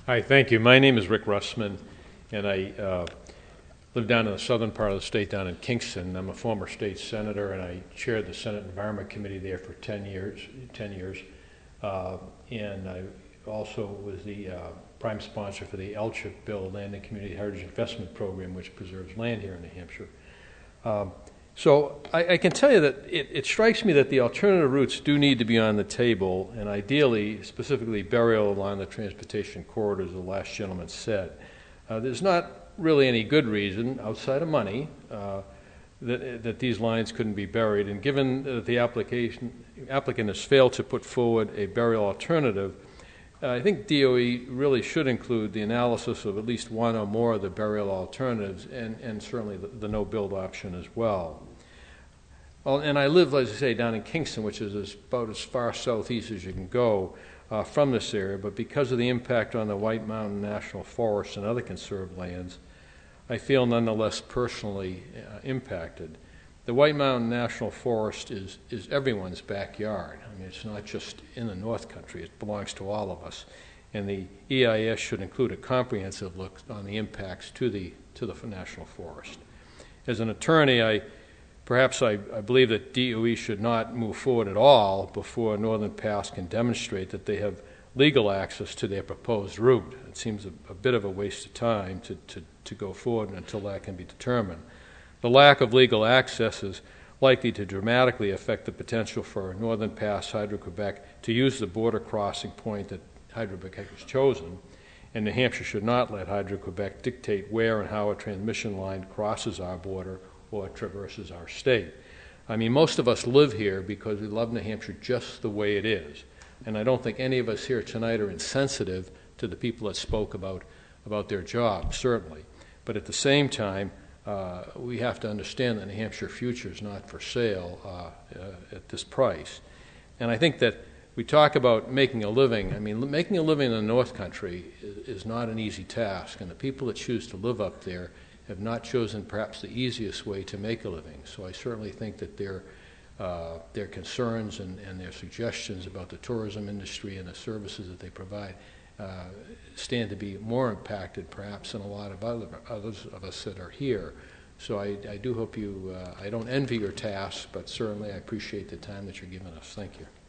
Hi, thank you. My name is Rick Russman, and I live down in the southern part of the state, down in Kingston. I'm a former state senator, and I chaired the Senate Environment Committee there for 10 years. And I also was the prime sponsor for the LCHIP bill, Land and Community Heritage Investment Program, which preserves land here in New Hampshire. So I can tell you that it strikes me that the alternative routes do need to be on the table, and ideally, specifically burial along the transportation corridors, the last gentleman said. There's not really any good reason, outside of money, that these lines couldn't be buried. And given that the applicant has failed to put forward a burial alternative, I think DOE really should include the analysis of at least one or more of the burial alternatives, and certainly the no-build option as well. Well, and I live, as I say, down in Kingston, which is about as far southeast as you can go from this area, but because of the impact on the White Mountain National Forest and other conserved lands, I feel nonetheless personally impacted. The White Mountain National Forest is everyone's backyard. I mean, it's not just in the North Country. It belongs to all of us. And the EIS should include a comprehensive look on the impacts to the National Forest. As an attorney, I believe that DOE should not move forward at all before Northern Pass can demonstrate that they have legal access to their proposed route. It seems a bit of a waste of time to go forward until that can be determined. The lack of legal access is likely to dramatically affect the potential for Northern Pass Hydro-Quebec to use the border crossing point that Hydro-Quebec has chosen, and New Hampshire should not let Hydro-Quebec dictate where and how a transmission line crosses our border or traverses our state. I mean, most of us live here because we love New Hampshire just the way it is, and I don't think any of us here tonight are insensitive to the people that spoke about their jobs, certainly. But at the same time, we have to understand that New Hampshire future is not for sale at this price. And I think that we talk about making a living. I mean, making a living in the North Country is not an easy task, and the people that choose to live up there have not chosen perhaps the easiest way to make a living. So I certainly think that their concerns and their suggestions about the tourism industry and the services that they provide stand to be more impacted perhaps than a lot of others of us that are here. So I do hope I don't envy your task, but certainly I appreciate the time that you're giving us. Thank you.